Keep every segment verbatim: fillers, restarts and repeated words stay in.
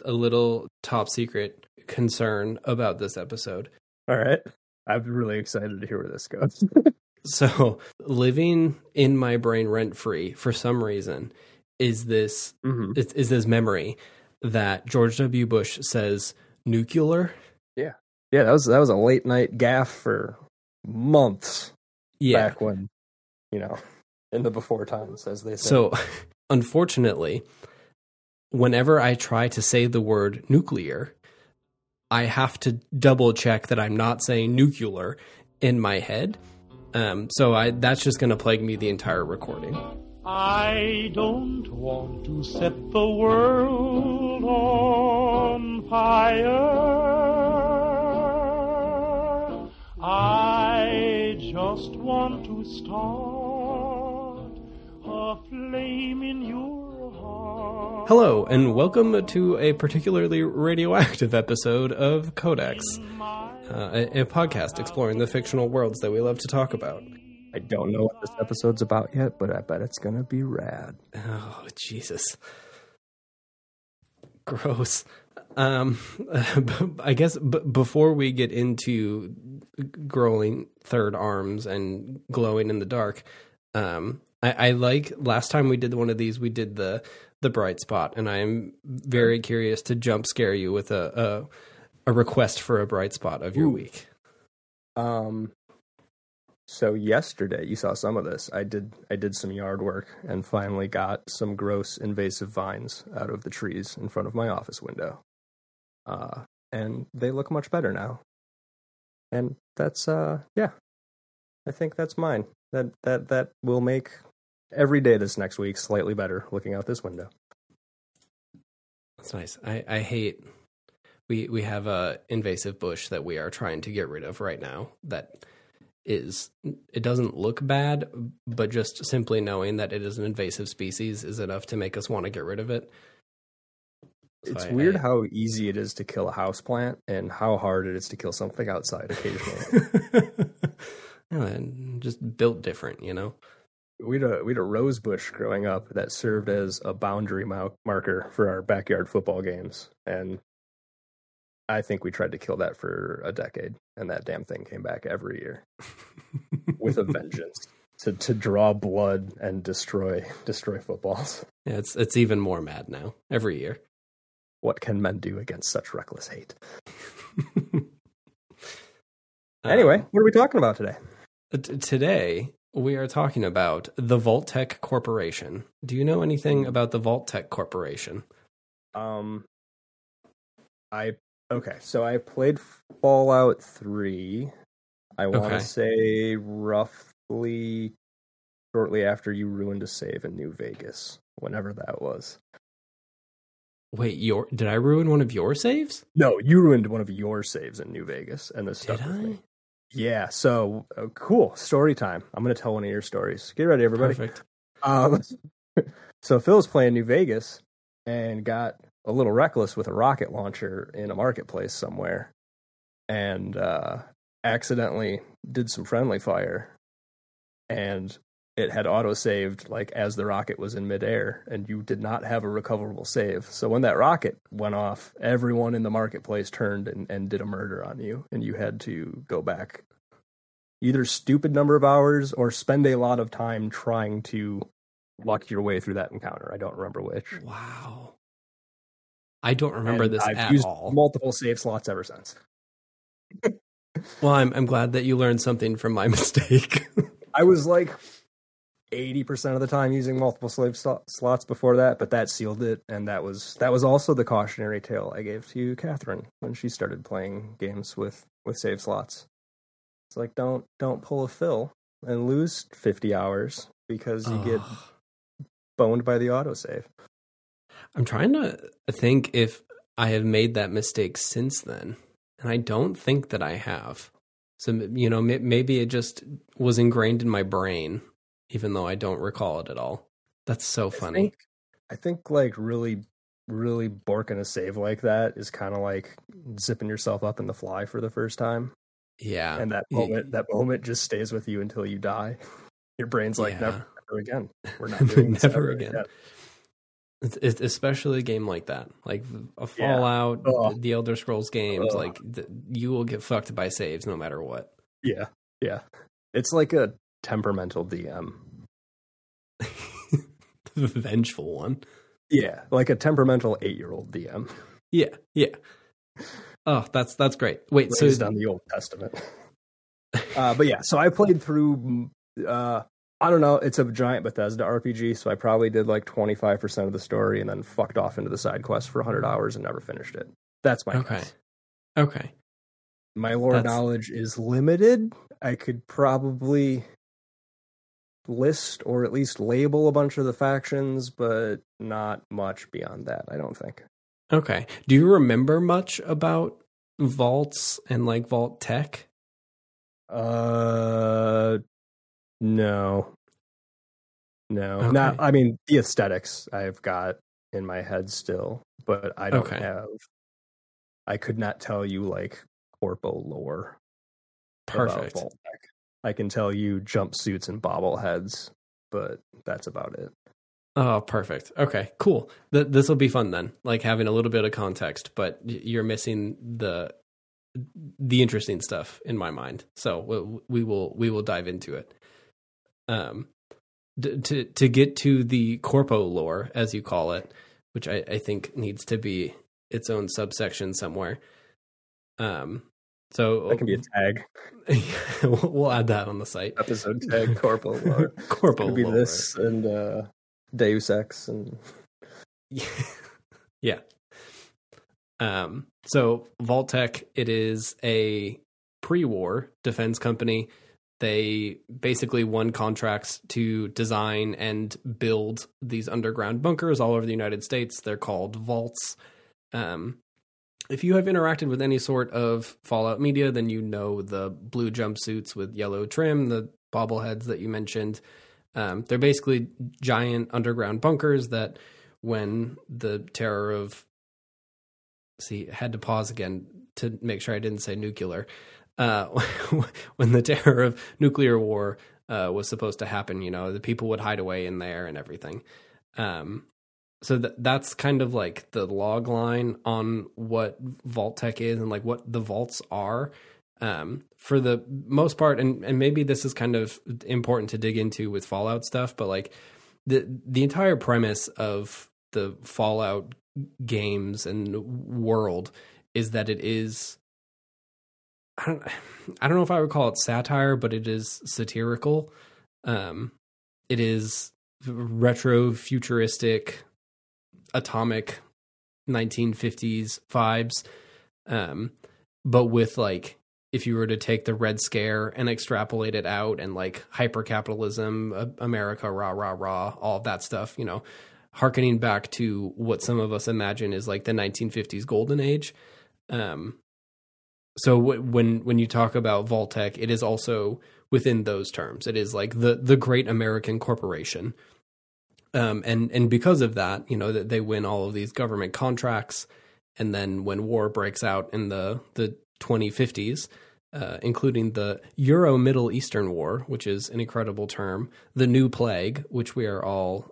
a little top secret concern about this episode. All right. I'm really excited to hear where this goes. So, living in my brain rent free for some reason is this mm-hmm. is, is this memory that George W. Bush says nuclear. Yeah, yeah, that was that was a late night gaffe for months. Yeah, back when, you know, in the before times, as they say. So, unfortunately, whenever I try to say the word nuclear, I have to double check that I'm not saying nuclear in my head. Um, so I that's just going to plague me the entire recording. I don't want to set the world on fire. I just want to start a flame in your heart. Hello, and welcome to a particularly radioactive episode of Codex, uh, a, a podcast exploring the fictional worlds that we love to talk about. I don't know what this episode's about yet, but I bet it's going to be rad. Oh, Jesus. Gross. Um, I guess b- before we get into growing third arms and glowing in the dark, um, I, I like last time we did one of these, we did the the bright spot, and I am very curious to jump scare you with a a, a request for a bright spot of your Ooh. week. Um. So yesterday, you saw some of this. I did I did some yard work and finally got some gross invasive vines out of the trees in front of my office window. Uh, and they look much better now. And that's uh yeah. I think that's mine. That that that will make every day this next week slightly better looking out this window. That's nice. I, I hate we we have a invasive bush that we are trying to get rid of right now that is it doesn't look bad, but just simply knowing that it is an invasive species is enough to make us want to get rid of it. So it's I, weird I, how easy it is to kill a houseplant and how hard it is to kill something outside occasionally. And just built different, you know. We had a we had a rose bush growing up that served as a boundary mar- marker for our backyard football games, and I think we tried to kill that for a decade, and that damn thing came back every year with a vengeance to, to draw blood and destroy destroy footballs. Yeah, it's it's even more mad now every year. What can men do against such reckless hate? Anyway, um, what are we talking about today? T- today we are talking about the Vault-Tec Corporation. Do you know anything about the Vault-Tec Corporation? Um, I okay, so I played Fallout three. I want to Okay. say roughly shortly after you ruined a save in New Vegas, whenever that was. Wait, your did I ruin one of your saves? No, you ruined one of your saves in New Vegas, and this stuck Did with I? me. Yeah, so uh, cool story time. I'm going to tell one of your stories. Get ready, everybody. Perfect. Um, so Phil was playing New Vegas and got a little reckless with a rocket launcher in a marketplace somewhere, and uh, accidentally did some friendly fire, and it had auto-saved like as the rocket was in midair, and you did not have a recoverable save. So when that rocket went off, everyone in the marketplace turned and, and did a murder on you, and you had to go back either stupid number of hours or spend a lot of time trying to luck your way through that encounter. I don't remember which. Wow. I don't remember And this I've at used all. multiple save slots ever since. Well, I'm I'm glad that you learned something from my mistake. I was like eighty percent of the time using multiple slave sl- slots before that, but that sealed it, and that was that was also the cautionary tale I gave to Catherine when she started playing games with, with save slots. It's like, don't don't pull a Phil and lose fifty hours because you get Ugh. boned by the autosave. I'm trying to think if I have made that mistake since then, and I don't think that I have. So, you know, m- maybe it just was ingrained in my brain, even though I don't recall it at all. That's so funny. I think, I think like really, really borking a save like that is kind of like zipping yourself up in the fly for the first time. Yeah. And that moment, that moment just stays with you until you die. Your brain's like, Yeah. never, never again. We're not doing this Never ever again. again. It's, it's especially a game like that, like a Fallout, Yeah. Oh. the Elder Scrolls games. Oh. Like the, you will get fucked by saves no matter what. Yeah, yeah. It's like a temperamental D M. The vengeful one. Yeah, like a temperamental eight-year-old D M. Yeah, yeah. Oh, that's that's great. Wait, Raised so on the Old Testament. uh, but yeah, so I played through. Uh, I don't know. It's a giant Bethesda R P G, so I probably did like twenty-five percent of the story, and then fucked off into the side quest for one hundred hours and never finished it. That's my okay, guess. okay. My lore That's- knowledge is limited. I could probably list or at least label a bunch of the factions, but not much beyond that, I don't think. Okay. Do you remember much about vaults and like vault tech? Uh, no. No. Okay. Not, I mean, the aesthetics I've got in my head still, but I don't Okay. have, I could not tell you like Corpo lore. Perfect. About Vault-Tec. I can tell you jumpsuits and bobbleheads, but that's about it. Oh, perfect. Okay, cool. Th- this will be fun then, like having a little bit of context, but y- you're missing the the interesting stuff in my mind. So we, we will we will dive into it. Um, d- to to get to the Corpo lore, as you call it, which I, I think needs to be its own subsection somewhere. Um, so That can be a tag. we'll we'll add that on the site. Episode tag, Corpo lore. Corpo Could be lore. this and uh, Deus Ex and yeah. Um, so Vault-Tec, it is a pre-war defense company. They basically won contracts to design and build these underground bunkers all over the United States. They're called vaults. Um, if you have interacted with any sort of Fallout media, then you know the blue jumpsuits with yellow trim, the bobbleheads that you mentioned. Um, they're basically giant underground bunkers that when the terror of... See, I had to pause again to make sure I didn't say nuclear. Uh, when the terror of nuclear war uh, was supposed to happen, you know, the people would hide away in there and everything. Um, so th- that's kind of like the log line on what Vault-Tec is and like what the vaults are. Um, for the most part, and, and maybe this is kind of important to dig into with Fallout stuff, but like the the entire premise of the Fallout games and world is that it is, I don't I don't know if I would call it satire, but it is satirical. Um, it is retro futuristic, atomic nineteen fifties vibes. Um, but with like, if you were to take the Red Scare and extrapolate it out and like hyper capitalism, uh, America, rah, rah, rah, all of that stuff, you know, harkening back to what some of us imagine is like the nineteen fifties golden age. Um, so w- when, when you talk about Vault-Tec, it is also within those terms. It is like the, the great American corporation. Um, and, and because of that, you know, that they win all of these government contracts. And then when war breaks out in the, the twenty fifties, uh, including the Euro Middle Eastern War, which is an incredible term, the New Plague, which we are all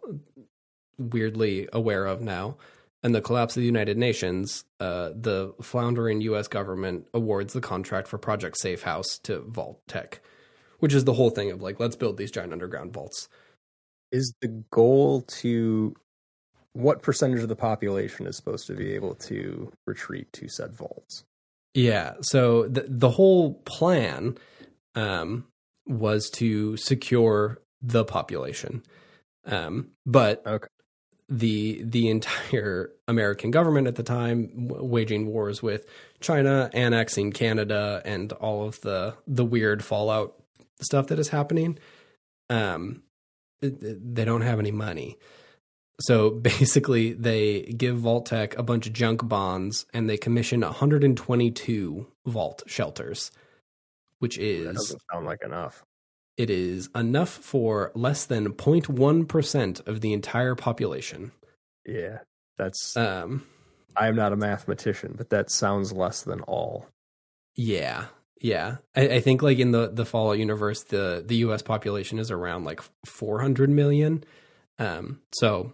weirdly aware of now, and the collapse of the United Nations, uh, the floundering U S government awards the contract for Project Safe House to Vault-Tec, which is the whole thing of like, let's build these giant underground vaults. is the goal to what percentage of the population is supposed to be able to retreat to said vaults? Yeah. So the the whole plan um, was to secure the population, um, but Okay. the the entire American government at the time w- waging wars with China, annexing Canada, and all of the the weird Fallout stuff that is happening. Um, they don't have any money. So basically, they give Vault-Tec a bunch of junk bonds, and they commission one hundred twenty-two vault shelters, which That is doesn't sound like enough. it is enough for less than zero point one percent of the entire population. Yeah, that's. Um, I'm not a mathematician, but that sounds less than all. yeah, yeah. I, I think like in the the Fallout universe, the the U S population is around like four hundred million. Um, so.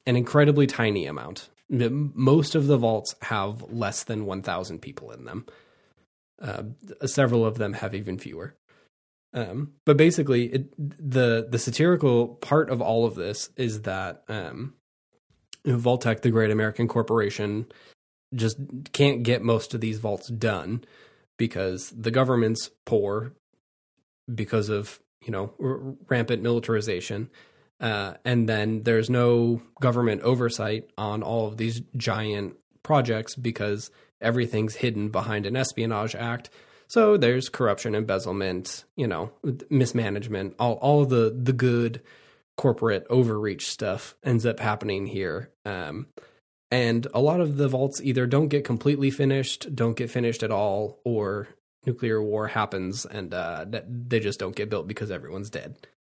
an incredibly tiny amount. Most of the vaults have less than one thousand people in them. Uh, several of them have even fewer. Um, but basically, it, the the satirical part of all of this is that um, Vault-Tec, the great American corporation, just can't get most of these vaults done because the government's poor because of, you know, r- rampant militarization. Uh, and then there's no government oversight on all of these giant projects because everything's hidden behind an espionage act. So there's corruption, embezzlement, you know, mismanagement, all, all the, the good corporate overreach stuff ends up happening here. Um, and a lot of the vaults either don't get completely finished, don't get finished at all, or nuclear war happens and uh, they just don't get built because everyone's dead.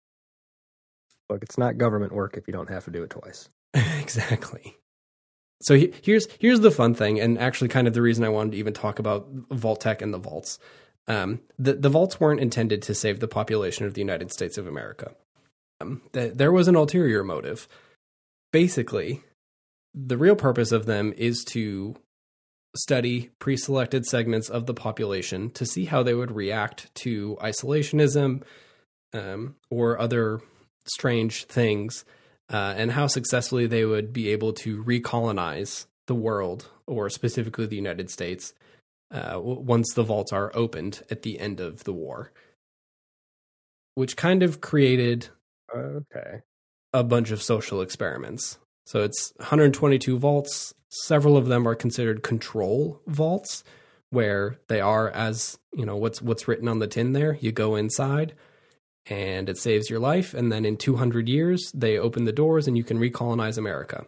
Look, it's not government work if you don't have to do it twice. Exactly. So he, here's here's the fun thing, and actually kind of the reason I wanted to even talk about Vault-Tec and the vaults. Um, the, the vaults weren't intended to save the population of the United States of America. Um, th- there was an ulterior motive. Basically, the real purpose of them is to study pre-selected segments of the population to see how they would react to isolationism um, or other strange things, uh, and how successfully they would be able to recolonize the world, or specifically the United States, uh, once the vaults are opened at the end of the war. Which kind of created okay. a bunch of social experiments. So it's one hundred twenty-two vaults. Several of them are considered control vaults, where they are as, you know, what's what's written on the tin there. You go inside, and it saves your life, and then in two hundred years, they open the doors, and you can recolonize America.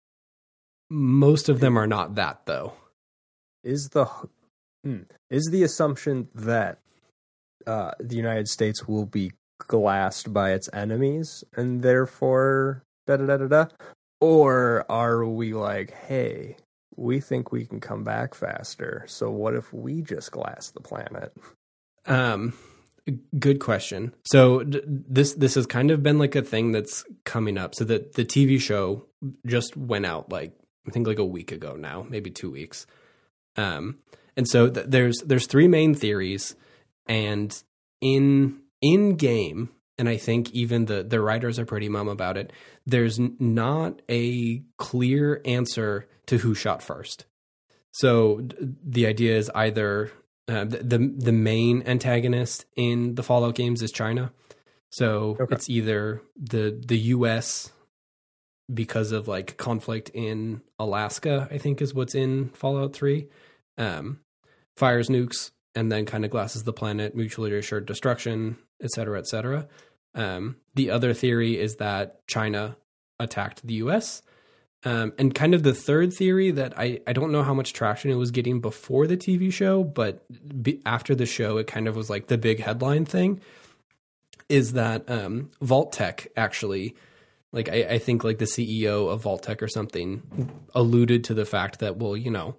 Most of them are not that, though. Is the hmm, is the assumption that uh, the United States will be glassed by its enemies, and therefore da da da da da? Or are we like, hey, we think we can come back faster, so what if we just glass the planet? Um, good question. So d- this this has kind of been like a thing that's coming up. So that the T V show just went out like I think like a week ago now, maybe two weeks. Um, and so th- there's there's three main theories, and in in game. And I think even the, the writers are pretty mum about it. There's n- not a clear answer to who shot first. So d- the idea is either uh, the, the the main antagonist in the Fallout games is China. So okay. It's either the the U S because of like conflict in Alaska, I think is what's in Fallout three. Um, fires nukes and then kind of glasses the planet, mutually assured destruction, et cetera, et cetera. Um, the other theory is that China attacked the U S. Um, and kind of the third theory that I, I don't know how much traction it was getting before the T V show, but be, after the show, it kind of was like the big headline thing, is that um, Vault-Tec actually, like I, I think like the C E O of Vault-Tec or something alluded to the fact that, well, you know,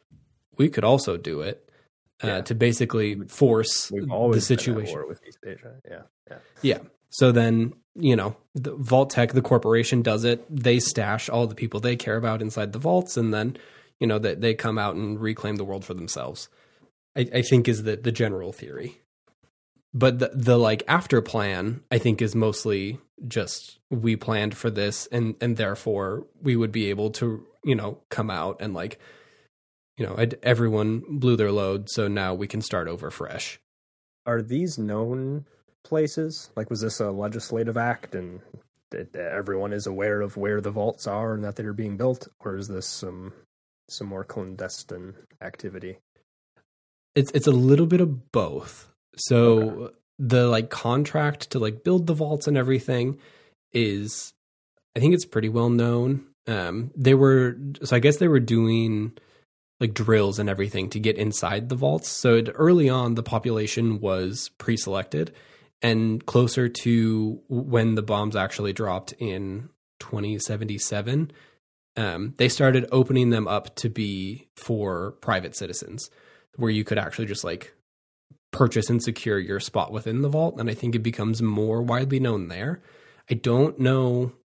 we could also do it. Uh, yeah. To basically force the situation. Been at war with East Asia. Yeah, yeah, yeah. So then, you know, the Vault-Tec, the corporation, does it. They stash all the people they care about inside the vaults, and then, you know, that they come out and reclaim the world for themselves. I, I think is the the general theory. But the, the like after plan, I think, is mostly just we planned for this, and and therefore we would be able to, you know, come out and like. You know, everyone blew their load, so now we can start over fresh. Are these known places? Like, was this a legislative act and that everyone is aware of where the vaults are and that they're being built? Or is this some some more clandestine activity? It's it's a little bit of both. So okay. The like contract to like build the vaults and everything is, I think it's pretty well known. Um, they were, so I guess they were doing like drills and everything to get inside the vaults. So it, early on, the population was pre-selected, and closer to when the bombs actually dropped in twenty seventy-seven, um, they started opening them up to be for private citizens, where you could actually just like purchase and secure your spot within the vault. And I think it becomes more widely known there. I don't know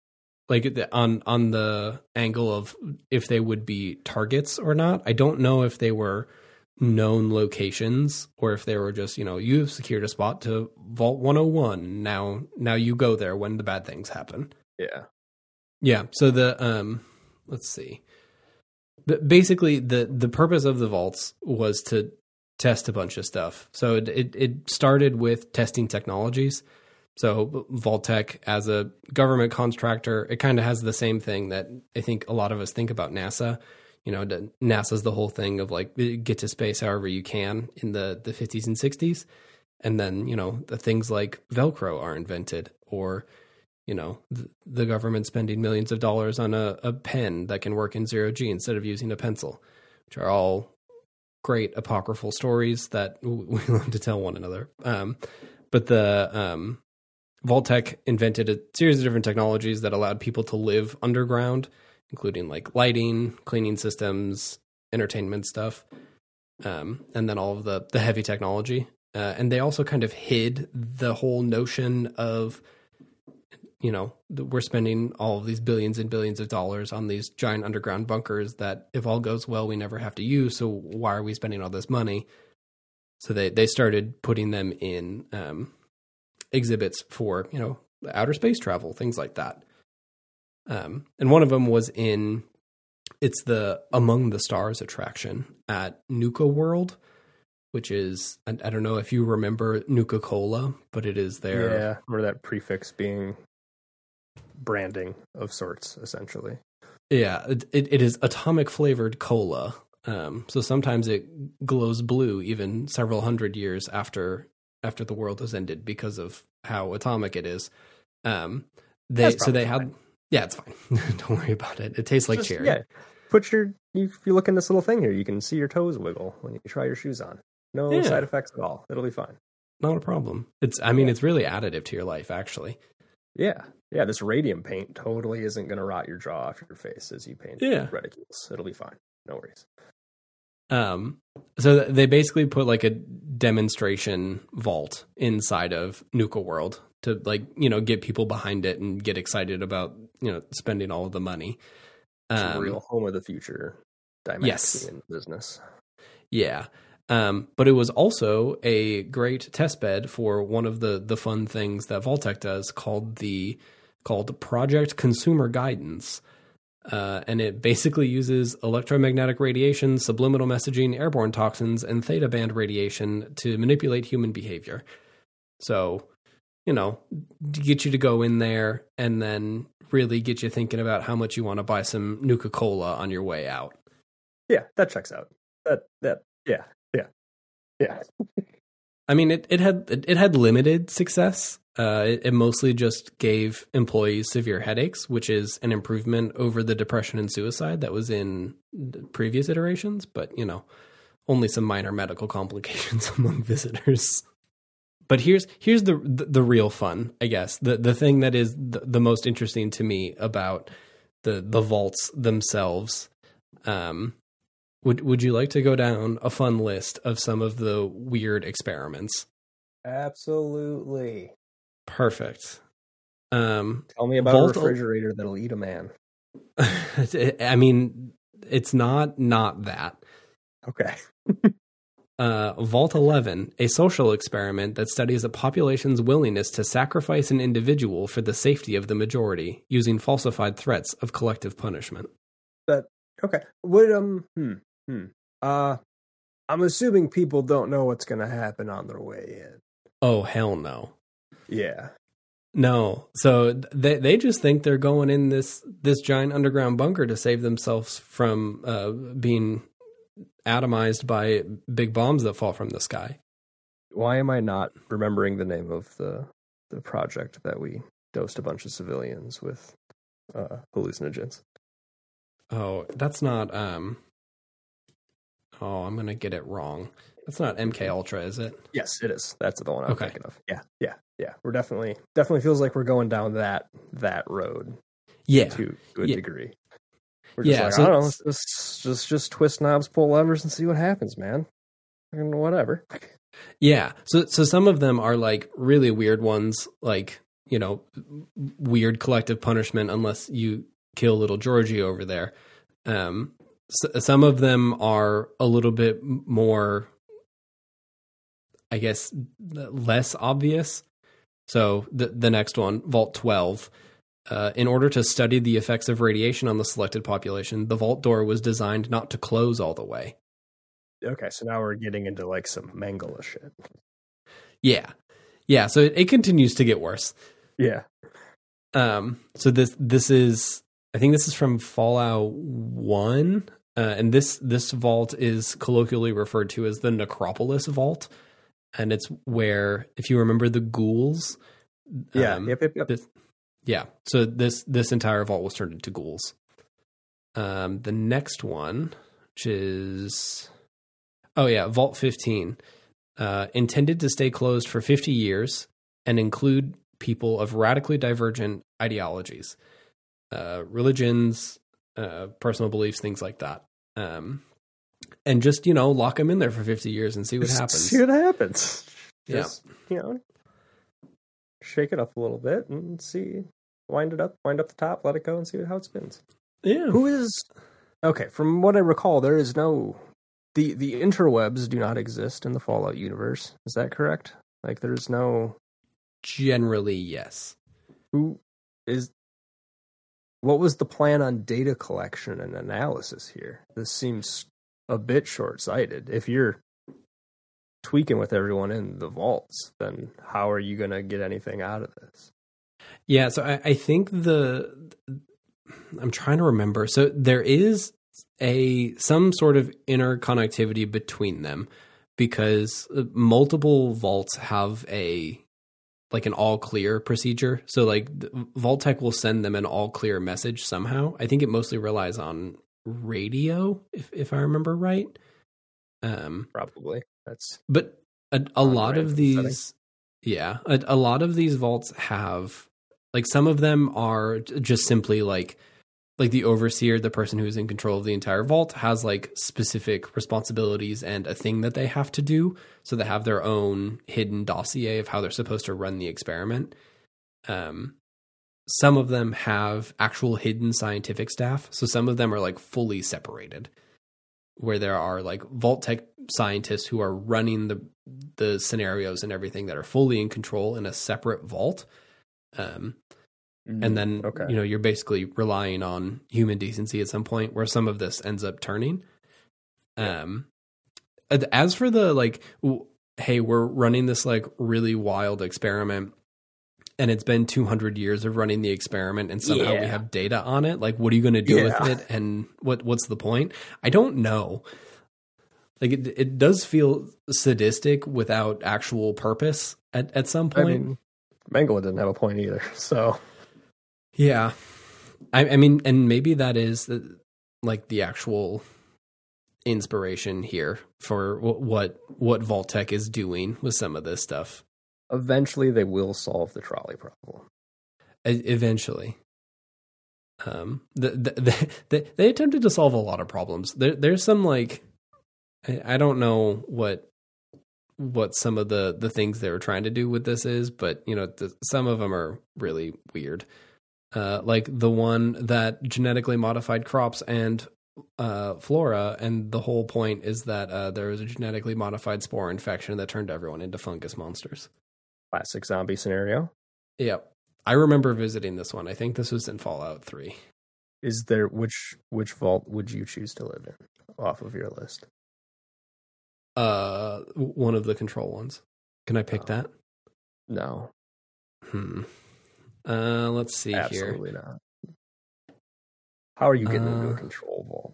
like the, on on the angle of if they would be targets or not. I don't know if they were known locations or if they were just, you know, you've secured a spot to Vault one oh one. Now, now you go there when the bad things happen. Yeah. Yeah. So the, um, let's see. But basically the, the purpose of the vaults was to test a bunch of stuff. So it, it, it started with testing technologies. So Vault-Tec as a government contractor, it kind of has the same thing that I think a lot of us think about NASA. You know, NASA's the whole thing of like get to space however you can in the, the fifties and sixties. And then, you know, the things like Velcro are invented, or, you know, the, the government spending millions of dollars on a, a pen that can work in zero G instead of using a pencil, which are all great apocryphal stories that we love to tell one another. Um, but the um, Vault-Tec invented a series of different technologies that allowed people to live underground, including like lighting, cleaning systems, entertainment stuff, um, and then all of the, the heavy technology. Uh, and they also kind of hid the whole notion of, you know, we're spending all of these billions and billions of dollars on these giant underground bunkers that if all goes well, we never have to use. So why are we spending all this money? So they, they started putting them in um, exhibits for, you know, outer space travel, things like that. Um, and one of them was in, it's the Among the Stars attraction at Nuka World, which is, I, I don't know if you remember Nuka-Cola, but it is their... Yeah, or that prefix being branding of sorts, essentially. Yeah, it, it, it is atomic flavored cola. Um, so sometimes it glows blue even several hundred years after after the world has ended because of how atomic it is. Um, they So they fine. had... Yeah, it's fine. Don't worry about it. It tastes like Just, cherry. Yeah, put your you, if you look in this little thing here, you can see your toes wiggle when you try your shoes on. No yeah. side effects at all. It'll be fine. Not a problem. It's. I mean, yeah. It's really additive to your life, actually. Yeah, yeah. This radium paint totally isn't going to rot your jaw off your face as you paint yeah. reticules. It'll be fine. No worries. Um. So they basically put like a demonstration vault inside of Nuka World to, like, you know, get people behind it and get excited about, you know, spending all of the money. It's um, a real home of the future dynamic yes. in business. Yeah. Um, but it was also a great test bed for one of the, the fun things that Vault-Tec does called the called Project Consumer Guidance. Uh, and it basically uses electromagnetic radiation, subliminal messaging, airborne toxins, and theta band radiation to manipulate human behavior. So, you know, get you to go in there and then really get you thinking about how much you want to buy some Nuka-Cola on your way out. Yeah, that checks out. That that yeah yeah yeah. I mean, it it had it, it had limited success. Uh, it, it mostly just gave employees severe headaches, which is an improvement over the depression and suicide that was in previous iterations. But, you know, only some minor medical complications among visitors. But here's here's the, the the real fun, I guess. The the thing that is the, the most interesting to me about the the vaults themselves. Um, would would you like to go down a fun list of some of the weird experiments? Absolutely. Perfect. Um, Tell me about Vault- a refrigerator that'll eat a man. I mean, it's not not that. Okay. Uh, Vault eleven, a social experiment that studies a population's willingness to sacrifice an individual for the safety of the majority, using falsified threats of collective punishment. That okay? Would um hmm hmm uh, I'm assuming people don't know what's going to happen on their way in. Oh hell no! Yeah, no. So they they just think they're going in this this giant underground bunker to save themselves from uh, being atomized by big bombs that fall from the sky. Why am I not remembering the name of the the project that we dosed a bunch of civilians with uh, hallucinogens? Oh, that's not. Um, oh, I'm gonna get it wrong. That's not M K Ultra, is it? Yes, it is. That's the one I'm okay. thinking of. Yeah, yeah, yeah. We're definitely definitely feels like we're going down that that road. Yeah, to a good yeah. degree. We're just yeah, like, so I don't know, just, just just twist knobs, pull levers, and see what happens, man. And whatever. Yeah. So so some of them are like really weird ones, like you know, weird collective punishment unless you kill little Georgie over there. Um, so, some of them are a little bit more, I guess, less obvious. So the the next one, Vault twelve. Uh, in order to study the effects of radiation on the selected population, the vault door was designed not to close all the way. Okay, so now we're getting into like some Mangala shit. Yeah. Yeah, so it, it continues to get worse. Yeah. Um, so this this is, I think this is from Fallout one, uh, and this this vault is colloquially referred to as the Necropolis Vault, and it's where, if you remember the ghouls, Yeah, um, yep, yep, yep. This, yeah, so this this entire vault was turned into ghouls. Um, the next one, which is, oh yeah, Vault fifteen, uh, intended to stay closed for fifty years and include people of radically divergent ideologies, uh, religions, uh, personal beliefs, things like that. Um, and just, you know, lock them in there for fifty years and see what Just happens. See what happens. Just, Yeah. you know, shake it up a little bit and see. Wind it up, wind up the top, let it go, and see how it spins. Yeah. Who is okay? From what I recall, there is no the the interwebs do not exist in the Fallout universe. Is that correct? Like, there's no Generally, yes. who is. What was the plan on data collection and analysis here? This seems a bit short sighted. If you're tweaking with everyone in the vaults, then how are you going to get anything out of this? Yeah, so I, I think the I'm trying to remember. So there is a some sort of interconnectivity between them, because multiple vaults have a like an all clear procedure. So like Vault-Tec will send them an all clear message somehow. I think it mostly relies on radio, if if I remember right. Um, Probably that's but a, a lot of these, setting. yeah, a, a lot of these vaults have. Like, some of them are just simply like, like the overseer, the person who's in control of the entire vault, has like specific responsibilities and a thing that they have to do. So they have their own hidden dossier of how they're supposed to run the experiment. Um, some of them have actual hidden scientific staff. So some of them are like fully separated, where there are like Vault-Tec scientists who are running the the scenarios and everything that are fully in control in a separate vault. Um, and then, okay. you know, you're basically relying on human decency at some point, where some of this ends up turning. Um, as for the, like, w- hey, we're running this like really wild experiment, and it's been two hundred years of running the experiment, and somehow Yeah. we have data on it. Like, what are you going to do Yeah. with it? And what, what's the point? I don't know. Like, it, it does feel sadistic without actual purpose at, at some I point. mean, Mangala didn't have a point either, so Yeah. I, I mean, and maybe that is the, like the actual inspiration here for w- what what Vault-Tec is doing with some of this stuff. eventually they will solve the trolley problem. E- eventually. Um, the, the, the, the, they attempted to solve a lot of problems. There, there's some like, I, I don't know what what some of the, the things they were trying to do with this is, but you know, the, some of them are really weird. Uh, like the one that genetically modified crops and uh, flora, and the whole point is that uh, there was a genetically modified spore infection that turned everyone into fungus monsters. Classic zombie scenario. Yep. I remember visiting this one. I think this was in Fallout three. Is there which which vault would you choose to live in off of your list? Uh, one of the control ones. Can I pick Oh. that? No, Hmm. Uh, let's see here. absolutely not. How are you getting into Uh, a control vault?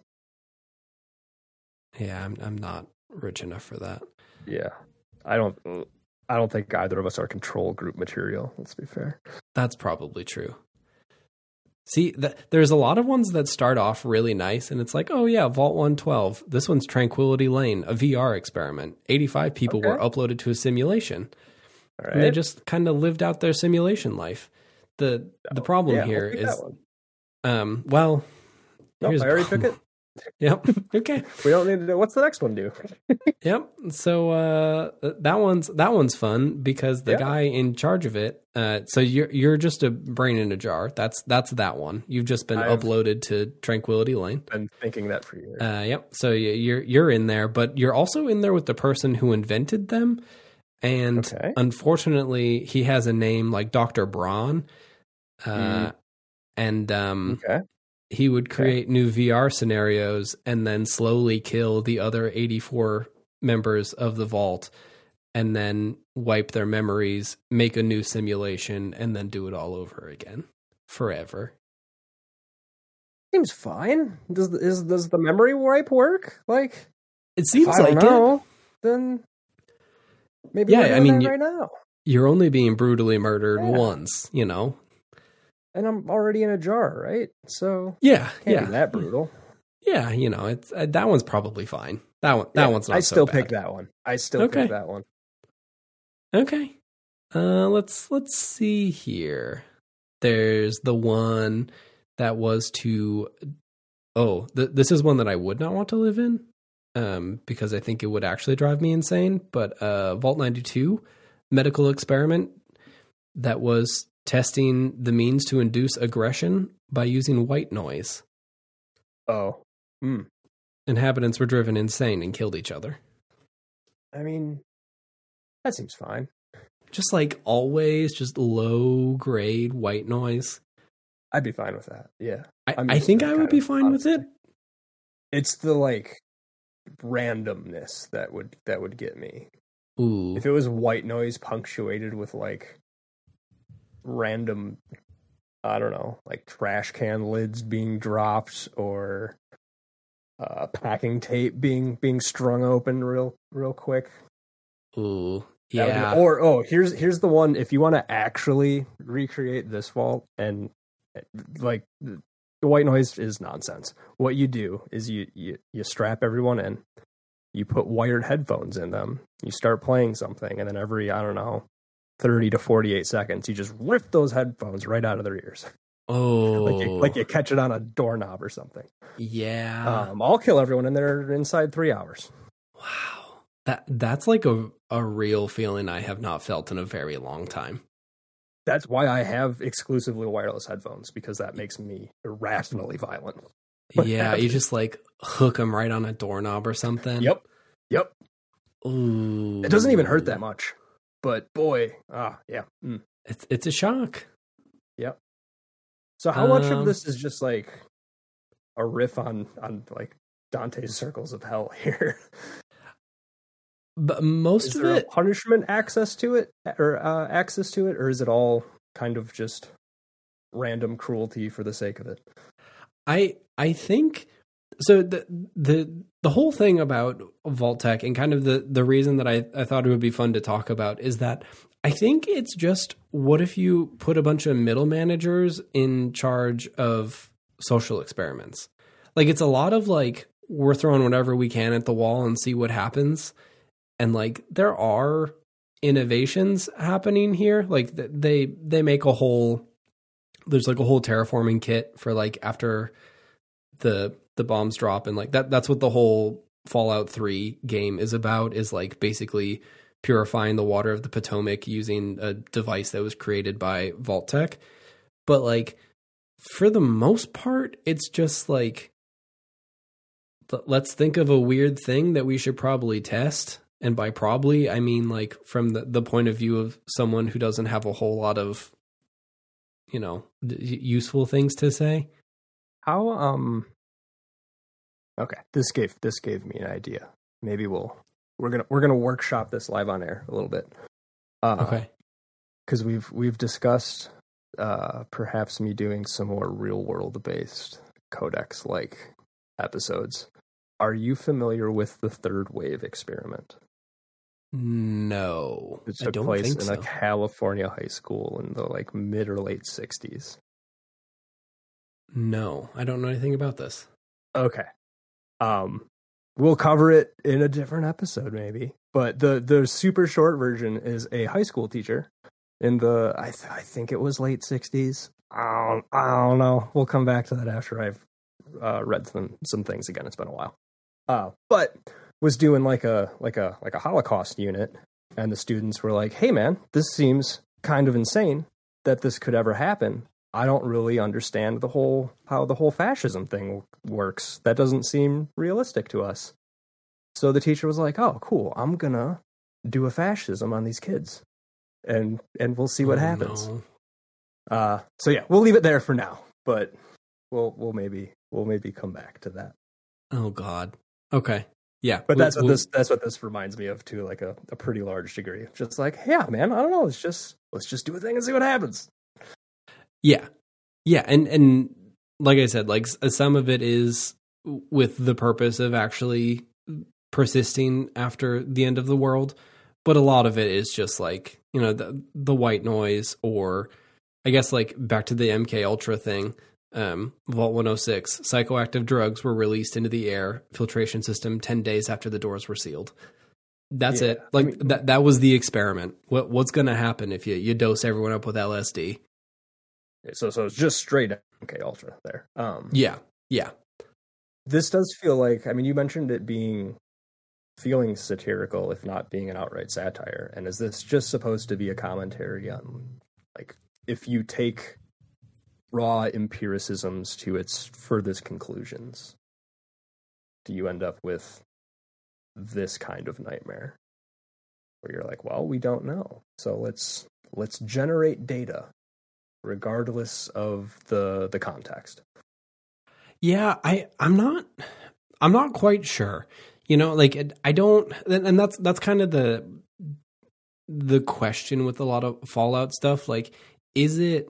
Yeah, I'm I'm not rich enough for that. Yeah, I don't. I don't think either of us are control group material. Let's be fair. That's probably true. See, th- there's a lot of ones that start off really nice, and it's like, oh yeah, Vault one twelve. This one's Tranquility Lane, a V R experiment. eighty-five people Okay. were uploaded to a simulation, All and they right. just kind of lived out their simulation life. the The problem Yeah, I'll here pick is, that one. um, well, Nope, here's I the already took problem. it. Yep. Okay. We don't need to know. What's the next one do? Yep. So uh, that one's that one's fun because the Yeah. guy in charge of it. Uh, so you're you're just a brain in a jar. That's that's that one. You've just been I've- uploaded to Tranquility Lane. Been thinking that for years. Uh, yep. So y- you're you're in there, but you're also in there with the person who invented them. And Okay. unfortunately, he has a name like Doctor Braun. Uh, Mm. And um, okay. he would create new V R scenarios and then slowly kill the other eighty-four members of the vault and then wipe their memories, make a new simulation, and then do it all over again forever. Seems fine. Does the, is does the memory wipe work? Like, It if seems I like don't it. know, then maybe Yeah, we're I doing mean, that you- right now. You're only being brutally murdered Yeah. once, you know? And I'm already in a jar, right? So Yeah, can't yeah. be that brutal. Yeah, you know, it's uh, that one's probably fine. That one, that Yeah, one's not I so still bad. pick that one. I still Okay. pick that one. Okay. Uh, let's let's see here. There's the one that was to. Oh, th- this is one that I would not want to live in, um, because I think it would actually drive me insane. But uh, Vault ninety-two medical experiment that was testing the means to induce aggression by using white noise. Oh, hmm. Inhabitants were driven insane and killed each other. I mean, that seems fine. Just like always, just low grade white noise. I'd be fine with that. Yeah, I, I'm I used think to that I would kind be of, fine with it. honestly. It's the like randomness that would that would get me. Ooh. If it was white noise punctuated with like random, I don't know, like trash can lids being dropped or uh, packing tape being being strung open real real quick. Ooh. That would be- Yeah. or oh, here's here's the one. If you want to actually recreate this vault and like the white noise is nonsense. What you do is you you you strap everyone in. You put wired headphones in them. You start playing something, and then every I don't know, thirty to forty-eight seconds, you just rip those headphones right out of their ears, Oh. like you, like you catch it on a doorknob or something. Yeah. Um, I'll kill everyone in there inside three hours. Wow. That that's like a a real feeling I have not felt in a very long time. That's why I have exclusively wireless headphones, because that makes me irrationally violent. What Yeah, you happened? just like hook them right on a doorknob or something. Yep, yep. Ooh. It doesn't even hurt that much, but boy, ah, yeah. Mm. It's it's a shock. Yep. So how much Um, of this is just like a riff on on like Dante's Circles of Hell here? But most Is of there it a punishment access to it, or uh, access to it, or is it all kind of just random cruelty for the sake of it? I I think so the the the whole thing about Vault-Tec and kind of the the reason that I, I thought it would be fun to talk about is that I think it's just, what if you put a bunch of middle managers in charge of social experiments? Like, it's a lot of like, we're throwing whatever we can at the wall and see what happens. And like, there are innovations happening here. Like th- they they make a whole, there's like a whole terraforming kit for like after the the bombs drop, and like that that's what the whole Fallout three game is about, is like basically purifying the water of the Potomac using a device that was created by Vault-Tec. But like, for the most part, it's just like, let's think of a weird thing that we should probably test. And by probably, I mean like from the, the point of view of someone who doesn't have a whole lot of, you know, d- useful things to say. How um okay, this gave this gave me an idea. Maybe we'll we're gonna we're gonna workshop this live on air a little bit. Uh, Okay. because we've we've discussed uh perhaps me doing some more real world based codex like episodes. Are you familiar with the third wave experiment? No, It I took don't place think in so. a California high school in the like mid or late sixties. No, I don't know anything about this. Okay. Um we'll cover it in a different episode maybe. But the the super short version is a high school teacher in the I th- I think it was late sixties. I don't, I don't know. We'll come back to that after I've uh, read some some things again. It's been a while, uh, but was doing like a like a like a Holocaust unit, and the students were like, "Hey, man, this seems kind of insane that this could ever happen. I don't really understand the whole how the whole fascism thing works. That doesn't seem realistic to us." So the teacher was like, "Oh, cool. I'm gonna do a fascism on these kids, and and we'll see what oh, happens." No. Uh, so yeah, we'll leave it there for now, but we'll we'll maybe we'll maybe come back to that. Oh God. Okay. Yeah. But that's what we'll, this that's what this reminds me of too, like a, a pretty large degree. Just like, yeah, man, I don't know. Let's just let's just do a thing and see what happens. Yeah. Yeah. And and like I said, like some of it is with the purpose of actually persisting after the end of the world, but a lot of it is just like, you know, the the white noise, or I guess like back to the M K Ultra thing. Um, Vault one oh six, psychoactive drugs were released into the air filtration system ten days after the doors were sealed. That's yeah, it. Like I mean, that, that was the experiment. What, what's going to happen if you, you dose everyone up with L S D? So, so it's just straight M K Ultra there. Um, Yeah. Yeah. This does feel like, I mean, you mentioned it being feeling satirical, if not being an outright satire. And is this just supposed to be a commentary on, like, if you take raw empiricisms to its furthest conclusions, do you end up with this kind of nightmare where you're like, well, we don't know, so let's let's generate data regardless of the the context? Yeah, I I'm not I'm not quite sure. You know, like I don't, and that's that's kind of the the question with a lot of Fallout stuff. Like, is it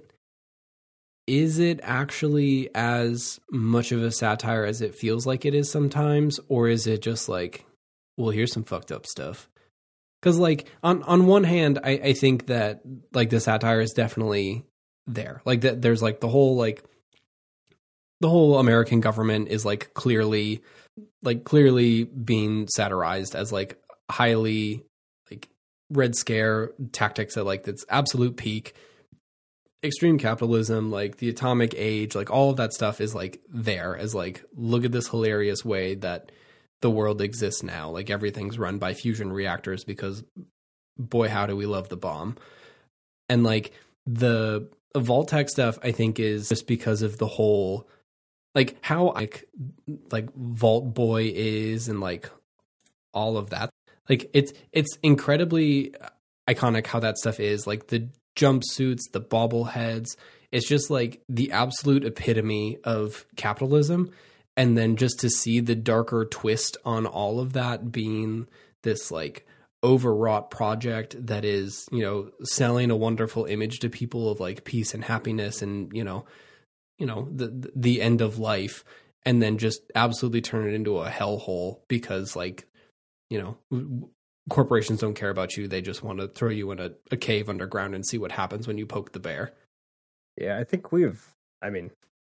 is it actually as much of a satire as it feels like it is sometimes, or is it just like, well, here's some fucked up stuff? Because like on on one hand, I, I think that like the satire is definitely there. Like that, there's like the whole like the whole American government is like clearly like clearly being satirized as like highly like Red Scare tactics at like its absolute peak. Extreme capitalism, like the atomic age, like all of that stuff is like there as like, look at this hilarious way that the world exists now. Like everything's run by fusion reactors because boy, how do we love the bomb. And like the Vault-Tec stuff, I think is just because of the whole, like how like, like Vault Boy is and like all of that. Like it's, it's incredibly iconic how that stuff is, like the jumpsuits, the bobbleheads. It's just like the absolute epitome of capitalism. And then just to see the darker twist on all of that being this like overwrought project that is, you know, selling a wonderful image to people of like peace and happiness and, you know, you know, the the end of life, and then just absolutely turn it into a hellhole because like, you know, corporations don't care about you. They just want to throw you in a, a cave underground and see what happens when you poke the bear. Yeah, I think we've, I mean,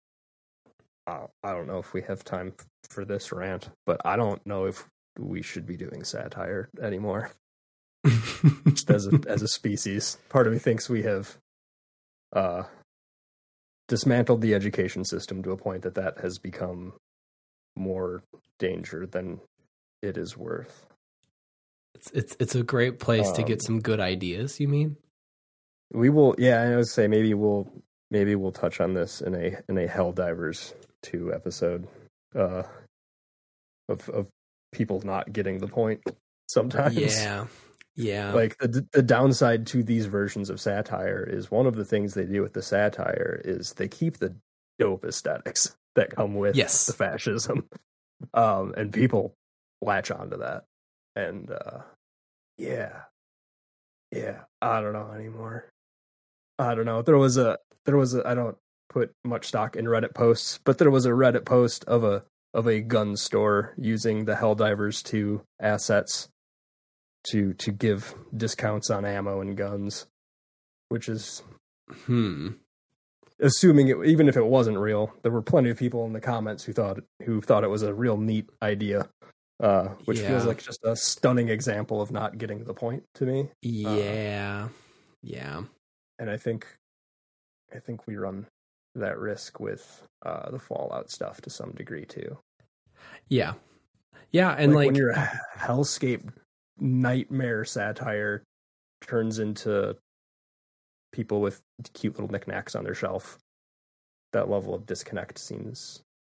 uh, I don't know if we have time for this rant, but I don't know if we should be doing satire anymore. Just as a, as a species. Part of me thinks we have uh, dismantled the education system to a point that that has become more danger than it is worth. It's it's it's a great place um, to get some good ideas, you mean? We will, yeah, I would say maybe we'll maybe we'll touch on this in a in a Helldivers two episode uh, of of people not getting the point sometimes. Yeah, yeah. Like the the downside to these versions of satire is one of the things they do with the satire is they keep the dope aesthetics that come with yes. the fascism, um, and people latch onto that. And uh, yeah, yeah, I don't know anymore. I don't know. There was a there was a I don't put much stock in Reddit posts, but there was a Reddit post of a of a gun store using the Helldivers two assets to to give discounts on ammo and guns, which is hmm. Assuming it, even if it wasn't real, there were plenty of people in the comments who thought who thought it was a real neat idea. Uh, which yeah. feels like just a stunning example of not getting the point to me. Yeah, uh, yeah. And I think, I think we run, that risk with uh, the Fallout stuff to some degree too. Yeah, yeah, and like, like when your hellscape nightmare satire turns into people with cute little knickknacks on their shelf, that level of disconnect seems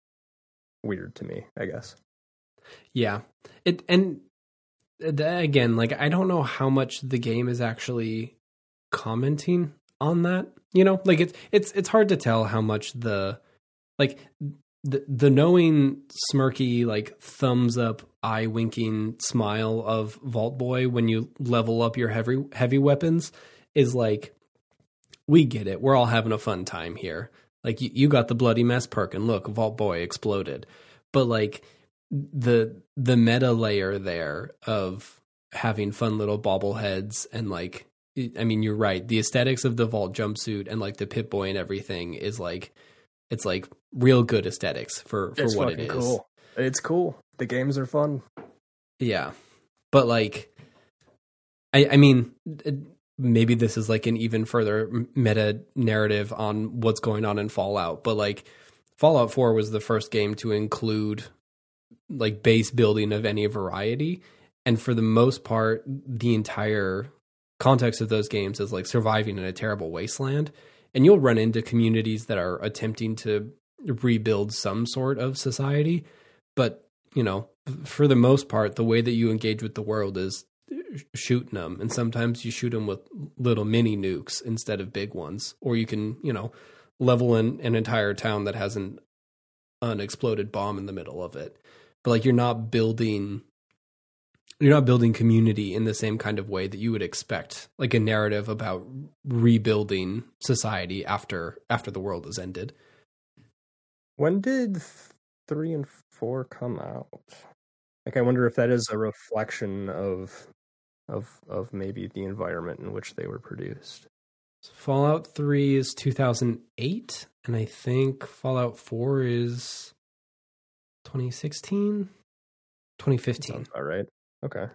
weird to me, I guess. Yeah, it and again, like I don't know how much the game is actually commenting on that. You know, like it's it's it's hard to tell how much the like the the knowing smirky like thumbs up eye winking smile of Vault Boy when you level up your heavy heavy weapons is like, we get it. We're all having a fun time here. Like you, you got the bloody mess perk and look, Vault Boy exploded. But like the the meta layer there of having fun little bobbleheads and like, I mean, you're right. The aesthetics of the Vault jumpsuit and like the Pip-Boy and everything is like, it's like real good aesthetics for, for it's what it is. Cool. It's cool. The games are fun. Yeah. But like, I, I mean, maybe this is like an even further meta narrative on what's going on in Fallout, but like Fallout four was the first game to include like base building of any variety. And for the most part, the entire context of those games is like surviving in a terrible wasteland. And you'll run into communities that are attempting to rebuild some sort of society. But, you know, for the most part, the way that you engage with the world is shooting them. And sometimes you shoot them with little mini nukes instead of big ones. Or you can, you know, level in an entire town that has an unexploded bomb in the middle of it. But like, you're not building... You're not building community in the same kind of way that you would expect, like a narrative about rebuilding society after after the world has ended. When did three and four come out? Like, I wonder if that is a reflection of of of maybe the environment in which they were produced. Fallout three is two thousand eight, and I think Fallout four is twenty sixteen, twenty fifteen. Sounds about right. Okay.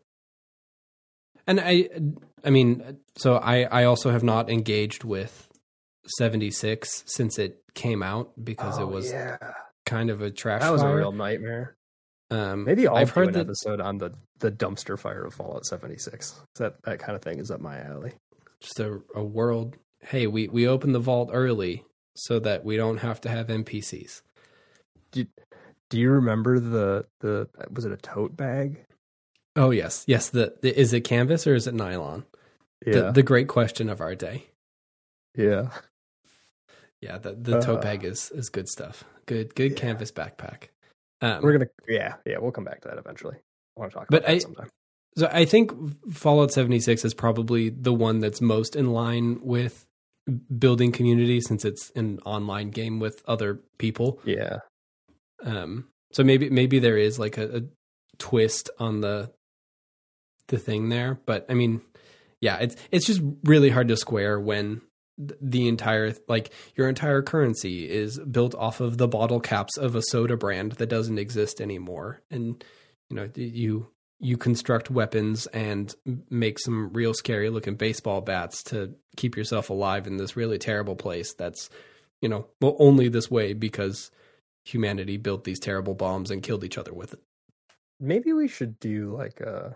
And I, I mean, so I, I also have not engaged with seventy-six since it came out because oh, it was yeah. kind of a trash That was fire. a real nightmare. Um, Maybe I'll I've do heard an that, episode on the, the dumpster fire of Fallout seventy-six. That that kind of thing is up my alley. just a, a world. Hey, we, we open the vault early so that we don't have to have N P Cs. Do, do you remember the, the, was it a tote bag? Oh, yes. Yes. The, the is it canvas or is it nylon? Yeah. The, the great question of our day. Yeah. Yeah. The, the uh, tote bag is, is good stuff. Good, good yeah. canvas backpack. Um, We're going to, yeah, yeah, we'll come back to that eventually. I want to talk about but that I, sometime. So I think Fallout seventy-six is probably the one that's most in line with building community since it's an online game with other people. Yeah. Um, so maybe, maybe there is like a, a twist on the, the thing there, but I mean, yeah, it's it's just really hard to square when the entire like your entire currency is built off of the bottle caps of a soda brand that doesn't exist anymore, and you know you you construct weapons and make some real scary looking baseball bats to keep yourself alive in this really terrible place that's, you know, well, only this way because humanity built these terrible bombs and killed each other with it. Maybe we should do like a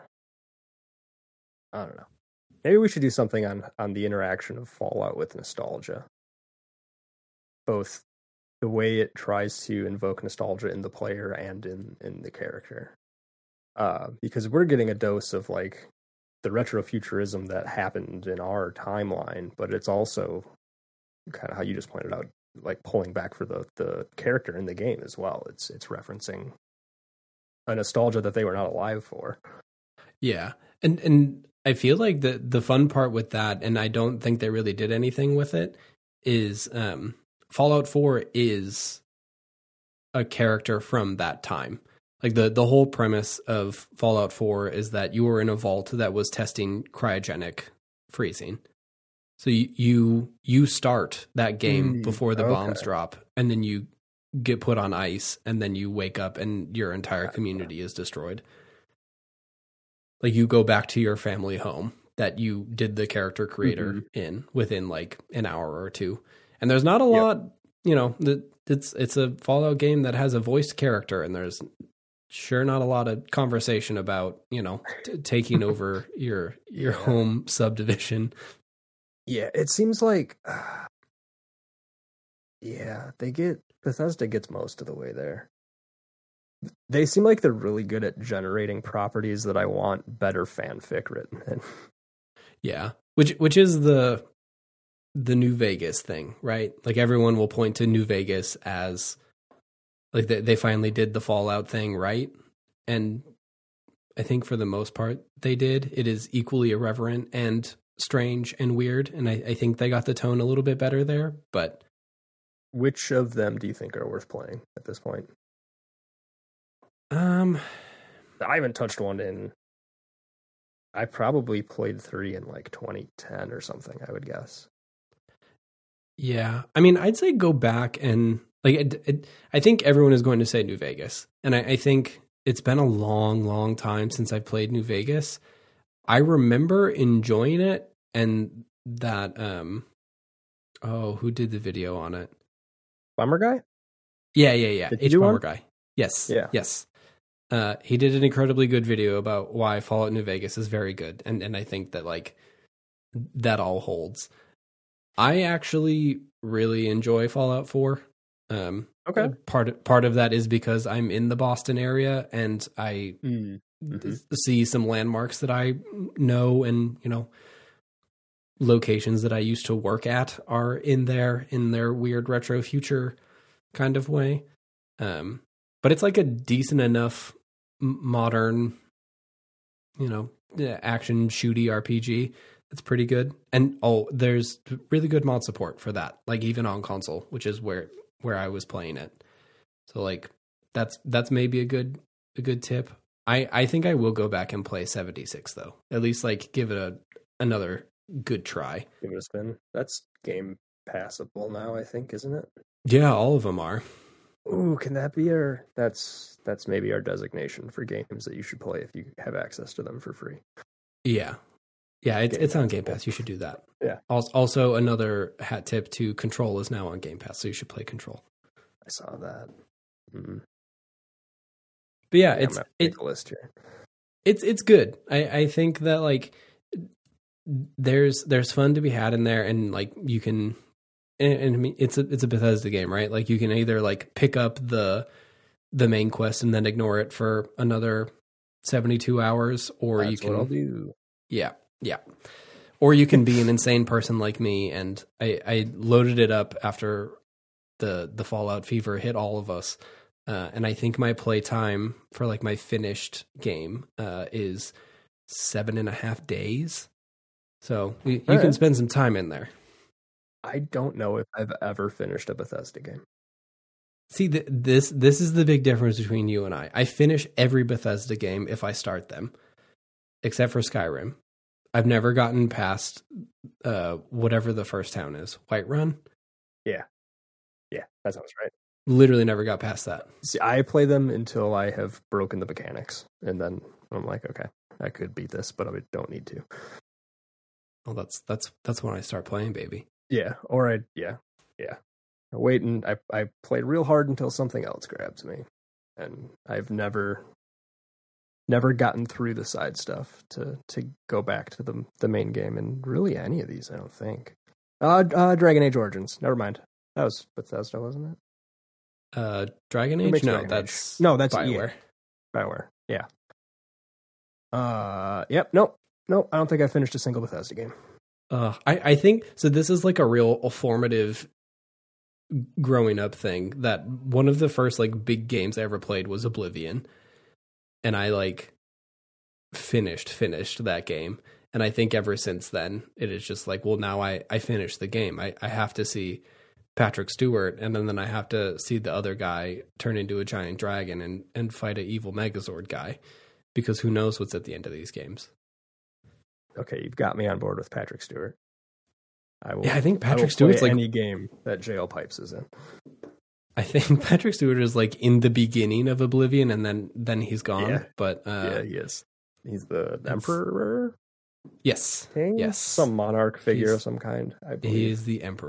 I don't know. Maybe we should do something on, on the interaction of Fallout with nostalgia. Both the way it tries to invoke nostalgia in the player and in, in the character. Uh, because we're getting a dose of like the retrofuturism that happened in our timeline, but it's also kind of how you just pointed out, like pulling back for the, the character in the game as well. It's it's referencing a nostalgia that they were not alive for. Yeah. And and I feel like the the fun part with that, and I don't think they really did anything with it, is um, Fallout four is a character from that time. Like the the whole premise of Fallout four is that you were in a vault that was testing cryogenic freezing. So you you, you start that game Mm, before the okay. bombs drop, and then you get put on ice, and then you wake up and your entire community is destroyed. Like you go back to your family home that you did the character creator Mhm. in within like an hour or two. And there's not a lot you know, the, it's it's a Fallout game that has a voiced character, and there's sure not a lot of conversation about, you know, t- taking over your your Yeah. home subdivision. Yeah, it seems like, uh, yeah, they get Bethesda gets most of the way there. They seem like they're really good at generating properties that I want better fanfic written in. Yeah, which which is the the New Vegas thing, right? Like everyone will point to New Vegas as like they, they finally did the Fallout thing, right? And I think for the most part they did. It is equally irreverent and strange and weird, and I, I think they got the tone a little bit better there. But Which of them do you think are worth playing at this point? um, I haven't touched one in. I probably played three in like twenty ten or something, I would guess. yeah, I mean, I'd say go back and like it, it, I think everyone is going to say New Vegas, and I, I think it's been a long, long time since I played New Vegas. I remember enjoying it, and that um, oh, who did the video on it? Bummer Guy? Yeah, yeah, yeah. Did he H do Bomber one? guy. Yes. Yeah. Yes. Uh, he did an incredibly good video about why Fallout New Vegas is very good, and and I think that like that all holds. I actually really enjoy Fallout four. Um, Okay. Part part of that is because I'm in the Boston area, and I Mm. Mhm. see some landmarks that I know, and you know, locations that I used to work at are in there in their weird retro future kind of way. Um, but it's like a decent enough m- modern, you know, uh, action shooty R P G. It's pretty good. And oh, there's really good mod support for that, like even on console, which is where where I was playing it. So like that's that's maybe a good a good tip. I, I think I will go back and play seventy-six though. At least like give it a another good try. Give it a spin. That's game passable now, I think, isn't it? Yeah, all of them are. Ooh, can that be our? That's that's maybe our designation for games that you should play if you have access to them for free. Yeah. Yeah, it's Game it's on Pass. Game Pass. You should do that. Yeah. Also, also another hat tip to Control is now on Game Pass, so you should play Control. I saw that. Mm. But yeah, Yeah, it's I'm gonna it, make a list here. it's it's good. I, I think that like there's there's fun to be had in there, and like you can, and, and I mean it's a it's a Bethesda game, right? Like you can either like pick up the the main quest and then ignore it for another seventy-two hours, or That's you can what I'll do. yeah yeah, or you can be an insane person like me, and I I loaded it up after the the Fallout fever hit all of us. Uh, and I think my play time for like my finished game uh, is seven and a half days. So you, you All can right. spend some time in there. I don't know if I've ever finished a Bethesda game. See, th- this this is the big difference between you and I. I finish every Bethesda game if I start them, except for Skyrim. I've never gotten past uh, whatever the first town is, Whiterun. Yeah, yeah, that sounds right. Literally never got past that. See, I play them until I have broken the mechanics, and then I'm like, okay, I could beat this, but I don't need to. Well, that's that's that's when I start playing, baby. Yeah, or I, yeah, yeah. I wait and I, I play real hard until something else grabs me, and I've never, never gotten through the side stuff to to go back to the the main game, and really any of these, I don't think. Uh, uh Dragon Age Origins. Never mind. That was Bethesda, wasn't it? Uh, Dragon Who Age? makes No, Dragon Age? that's No, that's BioWare. E A. BioWare. Yeah. Uh, yep. Nope. Nope. I don't think I finished a single Bethesda game. Uh, I, I think so. This is like a real formative growing up thing. That one of the first like big games I ever played was Oblivion, and I like finished finished that game. And I think ever since then, it is just like, well, now I I finished the game. I I have to see Patrick Stewart, and then, then I have to see the other guy turn into a giant dragon and and fight an evil Megazord guy, because who knows what's at the end of these games. Okay, you've got me on board with Patrick Stewart. I will. Yeah, I think I will Patrick Stewart's play like any game that Jail Pipes is in. I think Patrick Stewart is like in the beginning of Oblivion, and then then he's gone. Yeah. But uh, yeah, he is. He's the emperor, yes, king, yes, some monarch figure He's- of some kind. I believe. he is the emperor.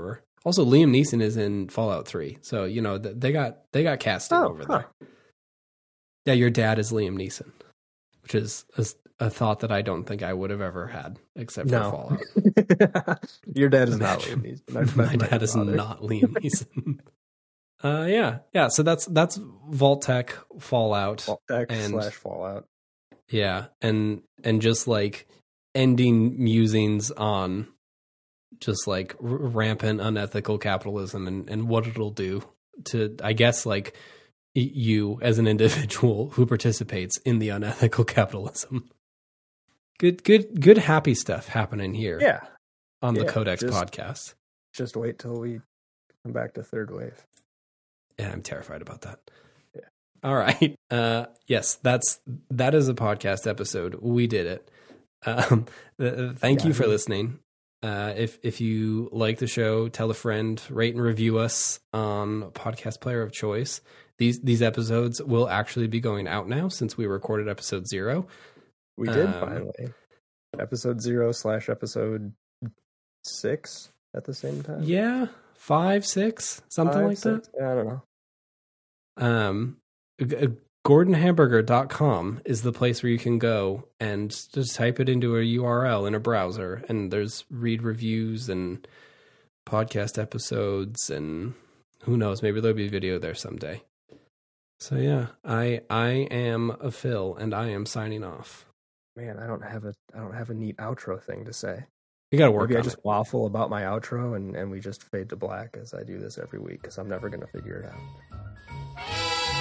Also, Liam Neeson is in Fallout three, so you know they got they got casting Oh, over huh. there. Yeah, your dad is Liam Neeson, which is a, a thought that I don't think I would have ever had, except for No. Fallout. Your dad is not Imagine. Liam Neeson. I've met My dad is father. not Liam Neeson. uh, yeah, yeah. So that's that's Vault-Tec Fallout. Vault-Tec and- slash Fallout. Yeah, and and just like ending musings on just like r- rampant unethical capitalism and, and what it'll do to, I guess, like y- you as an individual who participates in the unethical capitalism. Good, good, good, happy stuff happening here Yeah. on the yeah, Codex just- podcast. Just wait till we come back to third wave. Yeah, I'm terrified about that. Yeah. All right. Uh, yes, that's that is a podcast episode. We did it. Um, th- thank Yeah, you for I mean- listening. Uh, if if you like the show, tell a friend, rate and review us on podcast player of choice. These these episodes will actually be going out now since we recorded episode zero. We did Um, finally. Episode zero slash episode six at the same time. Yeah, five, six, something Five, like six? Yeah, I don't know. that. Um, g- gordon hamburger dot com is the place where you can go and just type it into a U R L in a browser, and there's read reviews and podcast episodes, and who knows, maybe there'll be video there someday. So yeah, I I am a Phil, and I am signing off. Man, I don't have a I don't have a neat outro thing to say. You got to work Maybe I on just it. waffle about my outro and, and we just fade to black as I do this every week because I'm never going to figure it out.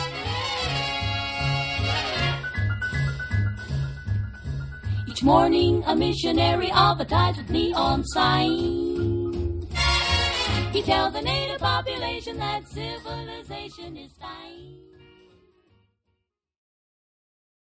Each morning a missionary advertised with neon sign. He tells the native population that civilization is dying.